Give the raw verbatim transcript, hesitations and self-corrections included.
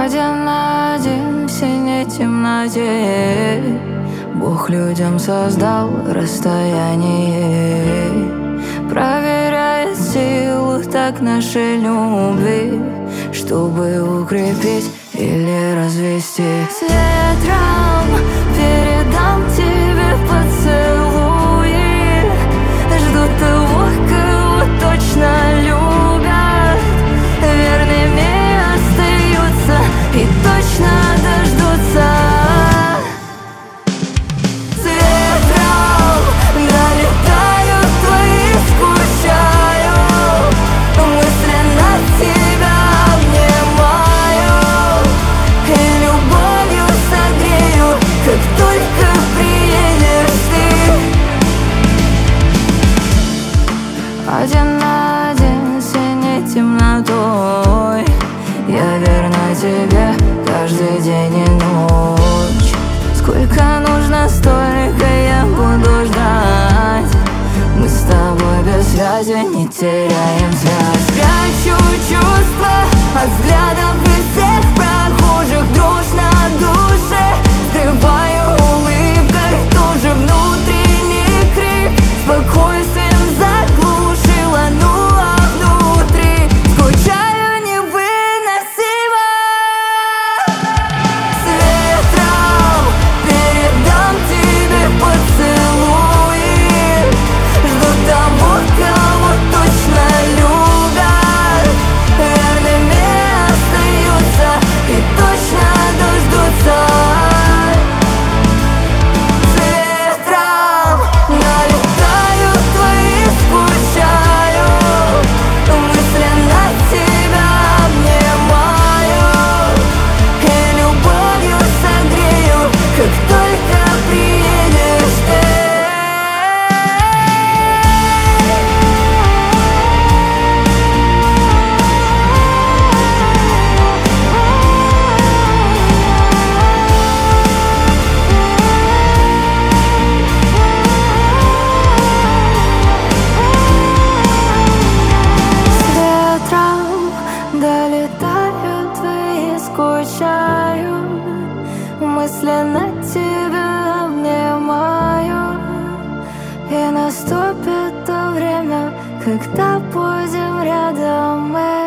Один на один в синей темноте Бог людям создал расстояние, проверяет силу так нашей любви, чтобы укрепить или развести. С ветром передам тебе поцелуи, жду того, кого точно любят, верными остаются и точно дождутся. С ветром долетаю твои, скучаю, мысленно тебя обнимаю и любовью согрею, как только приедешь ты. Один на один с синей темнотой я верна тебе каждый день и ночь. Сколько нужно, столько я буду ждать. Мы с тобой без связи не теряем связь. Прячу чувства от взглядов и всех прохожих, дрожь на душе скрываю улыбкой, тоже внутренний крик спокойствием заглушила, ну а внутри скучаю невыносимо. С ветром передам тебе поцелуи, жду того, кого точно любят, верными остаются и точно дождутся. С ветром налетаю твои, скучаю, мысленно тебя обнимаю и любовью согрею, как только приедешь ты. С ветром долетаю твои, скучаю, мысленно тебя обнимаю, и наступит то время, когда будем рядом мы.